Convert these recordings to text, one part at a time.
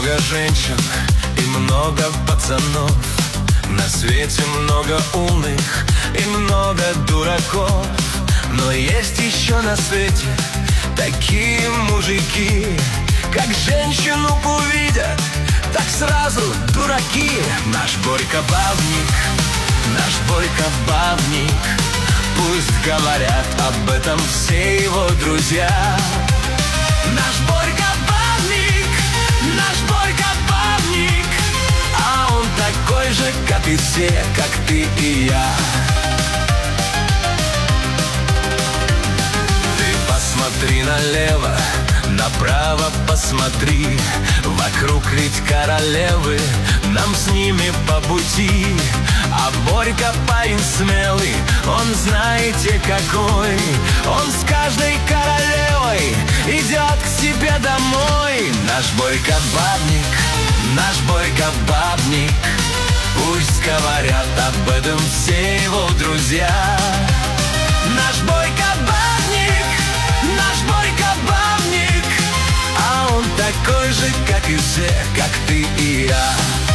много женщин и много пацанов. На свете много умных и много дураков. Но есть еще на свете такие мужики, как женщину увидят, так сразу дураки. Наш Борька бабник, наш Борька бабник. Пусть говорят об этом все его друзья. Наш Борька бабник, наш Борька бабник. А он такой же, как и все, как ты и я. Ты посмотри налево, направо посмотри. Вокруг ведь королевы, нам с ними по пути. А Борька парень смелый, он знаете какой. Он с каждой королевой идет к себе домой. Наш Борька бабник, наш Борька бабник. Пусть говорят об этом все его друзья. Наш Борька бабник, наш Борька бабник. А он такой же, как и все, как ты и я.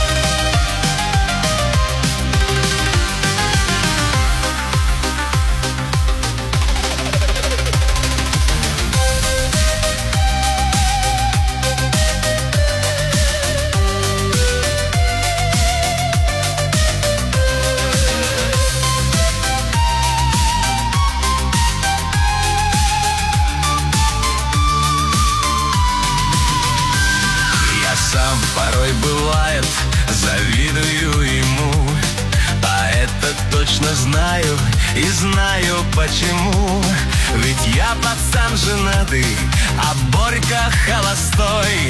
Сам порой бывает, завидую ему. А это точно знаю и знаю почему. Ведь я пацан женатый, а Борька холостой.